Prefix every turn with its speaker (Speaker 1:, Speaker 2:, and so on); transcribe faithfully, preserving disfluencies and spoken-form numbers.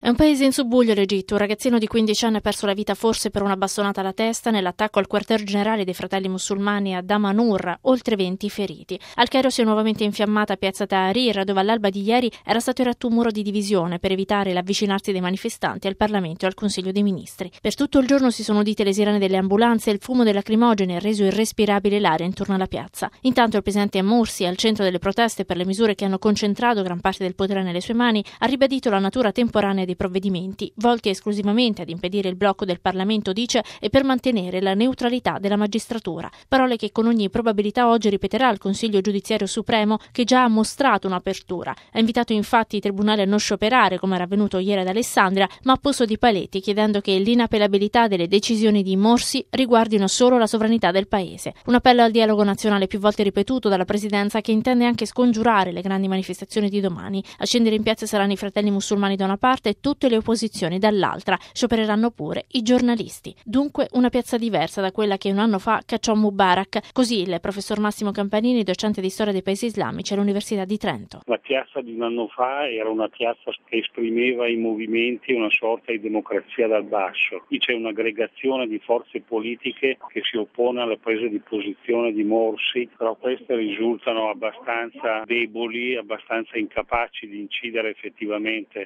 Speaker 1: È un paese in subbuglio l'Egitto. Un ragazzino di quindici anni ha perso la vita forse per una bastonata alla testa nell'attacco al quartier generale dei fratelli musulmani a Damanhur, oltre venti feriti. Al Cairo si è nuovamente infiammata piazza Tahrir, dove all'alba di ieri era stato eretto un muro di divisione per evitare l'avvicinarsi dei manifestanti al Parlamento e al Consiglio dei Ministri. Per tutto il giorno si sono udite le sirene delle ambulanze e il fumo delle lacrimogene ha reso irrespirabile l'area intorno alla piazza. Intanto il presidente Morsi, al centro delle proteste per le misure che hanno concentrato gran parte del potere nelle sue mani, ha ribadito la natura temporanea dei provvedimenti, volti esclusivamente ad impedire il blocco del Parlamento, dice, e per mantenere la neutralità della magistratura. Parole che con ogni probabilità oggi ripeterà il Consiglio Giudiziario Supremo, che già ha mostrato un'apertura. Ha invitato infatti i tribunali a non scioperare, come era avvenuto ieri ad Alessandria, ma ha posto di paletti, chiedendo che l'inappellabilità delle decisioni di Morsi riguardino solo la sovranità del paese. Un appello al dialogo nazionale più volte ripetuto dalla Presidenza, che intende anche scongiurare le grandi manifestazioni di domani. A scendere in piazza saranno i fratelli musulmani da una parte e tutte le opposizioni dall'altra. Sciopereranno pure i giornalisti. Dunque una piazza diversa da quella che un anno fa cacciò Mubarak. Così il professor Massimo Campanini, docente di storia dei paesi islamici all'Università di Trento.
Speaker 2: La piazza di un anno fa era una piazza che esprimeva i movimenti, una sorta di democrazia dal basso. Qui c'è un'aggregazione di forze politiche che si oppone alla presa di posizione di Morsi, però queste risultano abbastanza deboli, abbastanza incapaci di incidere effettivamente